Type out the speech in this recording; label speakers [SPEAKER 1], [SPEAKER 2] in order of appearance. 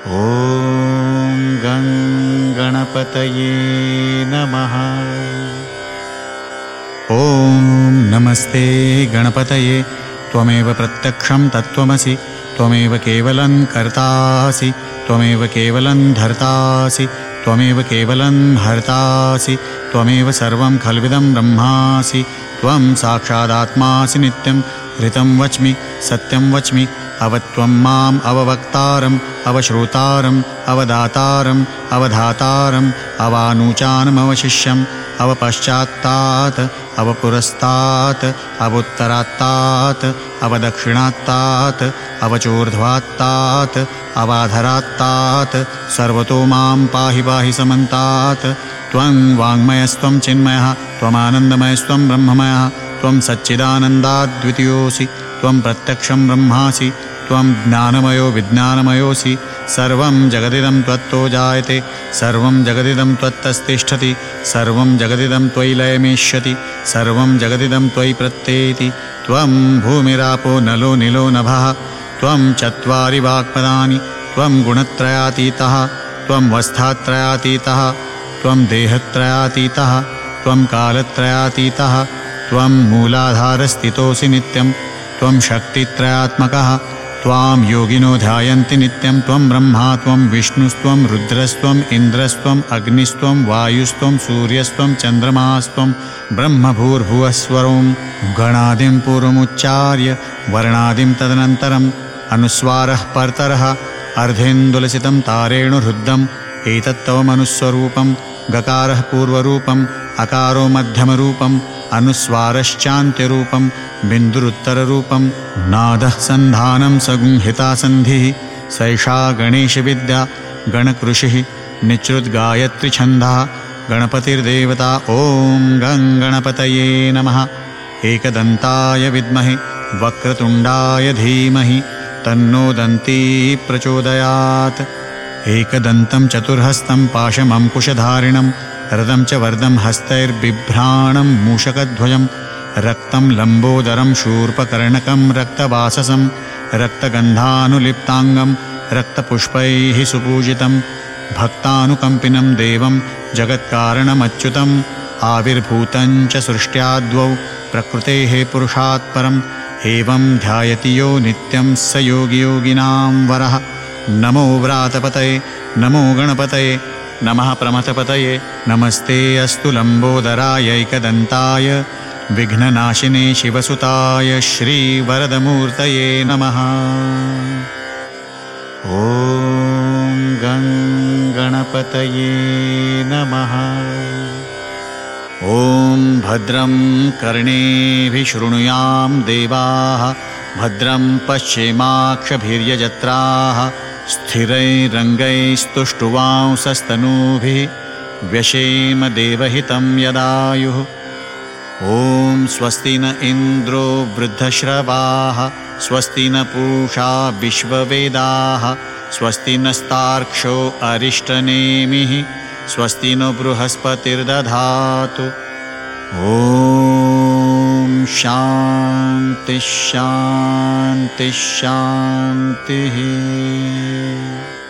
[SPEAKER 1] ॐ गं गणपतये नमः। ॐ नमस्ते गणपतये। त्वमेव प्रत्यक्षं तत्त्वमसि, त्वमेव केवलं कर्तासि, त्वमेव केवलं धर्तासि, त्वमेव केवलं हर्तासि, त्वमेव सर्वं खल्विदं ब्रह्मासि। त्वं साक्षादात्मासि नित्यं ऋतं वच्मि सत्यं वच्मि। अवत्वं माम् अववक्तारम् अवश्रोतारम् अवदातारम् अवधातारम् अवानूचानमवशिष्यम् अवपश्चात्तात् अवपुरस्तात् अवुत्तरात्तात् अवदक्षिणात्तात् अवचोर्ध्वात्तात् अवाधरात्तात् सर्वतो मां पाहि पाहि समन्तात्। त्वं वाङ्मयस्त्वं चिन्मयः त्वमानन्दमयस्त्वं ब्रह्ममयः। त्वं सच्चिदानन्दाद्वितीयोऽसि, त्वं प्रत्यक्षं ब्रह्मासि, त्वं ज्ञानमयो विज्ञानमयोऽसि। सर्वं जगदिदं त्वत्तो जायते, सर्वं जगदिदं त्वत्तस्तिष्ठति, सर्वं जगदिदं त्वयि लयमेष्यति, सर्वं जगदिदं त्वयि प्रत्येति। त्वं भूमिरापो नलो निलो नभः, त्वं चत्वारि वाक्पदानि, त्वं गुणत्रयातीतः, त्वं वस्थात्रयातीतः, त्वं देहत्रयातीतः, त्वं कालत्रयातीतः, त्वं मूलाधारस्थितोऽसि नित्यं, त्वं शक्तित्रयात्मकः। त्वां योगिनो ध्यायन्ति नित्यं। त्वं ब्रह्मा त्वं विष्णुस्त्वं रुद्रस्त्वम् इन्द्रस्त्वम् अग्निस्त्वं वायुस्त्वं सूर्यस्त्वं चन्द्रमास्त्वं ब्रह्मभूर्भुवस्वरों गणादिं पूर्वमुच्चार्य वर्णादिं तदनन्तरम् अनुस्वारः परतरः अर्धेन्दुलसितं तारेणुहृद्दम् एतत्तव मनुस्वरूपं। गकारः पूर्वरूपम्, अकारो मध्यमरूपम्, अनुस्वारश्चान्त्यरूपं, बिन्दुरुत्तररूपं। नादः सन्धानं सगुंहिता सन्धिः, सैषा गणेशविद्या गणकृषिः निच्रुद्गायत्रीछन्दः गणपतिर्देवता। ॐ गं गणपतये नमः। एकदन्ताय विद्महे वक्रतुण्डाय धीमहि तन्नो दन्ती प्रचोदयात्। एकदन्तं चतुर्हस्तं पाशमङ्कुशधारिणं रदं च वर्दं हस्तैर्बिभ्राणं मूषकध्वजं रक्तं लम्बोदरं शूर्पकर्णकं रक्तवाससं रक्तगन्धानुलिप्ताङ्गं रक्तपुष्पैः सुपूजितं भक्तानुकम्पिनं देवं जगत्कारणमच्युतम् आविर्भूतं च सृष्ट्याद्वौ प्रकृतेः पुरुषात् परम् एवं ध्यायति यो नित्यं स योगियोगिनां वरः। नमो व्रातपतये नमो गणपतये नमः प्रमथपतये। नमस्ते अस्तु लम्बोदरायैकदन्ताय विघ्ननाशिने शिवसुताय श्रीवरदमूर्तये नमः। ॐ गं गणपतये नमः। ॐ भद्रं कर्णेभिः शृणुयाम देवाः, भद्रं पश्येमाक्षभिर्यजत्राः, स्थिरैरङ्गैस्तुष्टुवांसस्तनूभिः व्यशेम देवहितं यदायुः। ॐ स्वस्ति न इन्द्रो वृद्धश्रवाः, स्वस्ति न पूषा विश्ववेदाः, स्वस्ति नस्तार्क्ष्यो अरिष्टनेमिः, स्वस्ति नो बृहस्पतिर्दधातु। ॐ शान्तिः शान्तिः शान्तिः।